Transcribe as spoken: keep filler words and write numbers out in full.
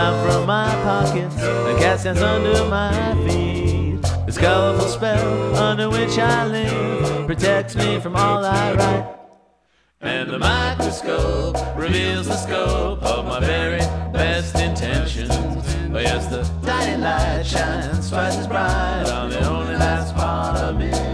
From my pockets, a cat stands under my feet. This colorful spell under which I live protects me from all I write. And the microscope reveals the scope of my very best intentions. Oh yes, the tiny light shines twice as bright on the only last part of me.